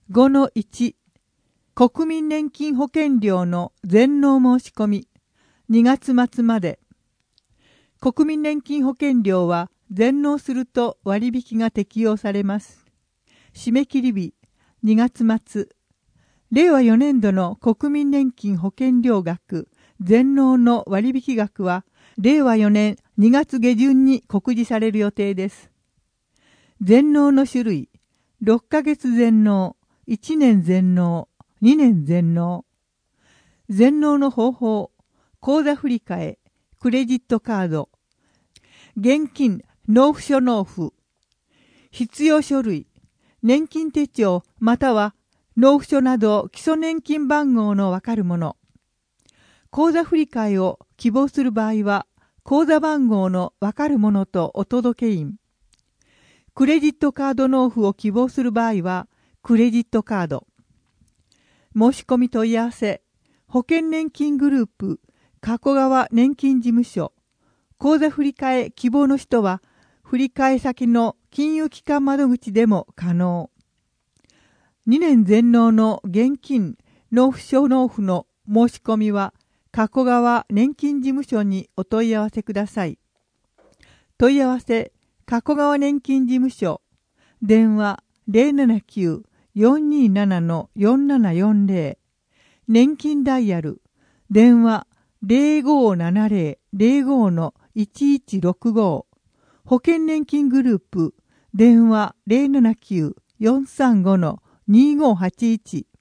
5-1 国民年金保険料の全納申し込み2月末まで。国民年金保険料は全納すると割引が適用されます。締め切り日2月末。令和4年度の国民年金保険料額全納の割引額は令和4年2月下旬に告示される予定です。全納の種類6ヶ月全納、1年全納、2年全納。全納の方法、口座振替、クレジットカード、現金納付書納付。必要書類、年金手帳または納付書など基礎年金番号のわかるもの。口座振替を希望する場合は、口座番号のわかるものとお届け印。クレジットカード納付を希望する場合は、クレジットカード。申し込み問い合わせ、保険年金グループ、加古川年金事務所。口座振替希望の人は、振替先の金融機関窓口でも可能。2年全納の現金納付書納付の申し込みは、加古川年金事務所にお問い合わせください。問い合わせ、加古川年金事務所。電話 079-427-4740。年金ダイヤル。電話 0570-05-1165。保険年金グループ。電話 079-435-2581。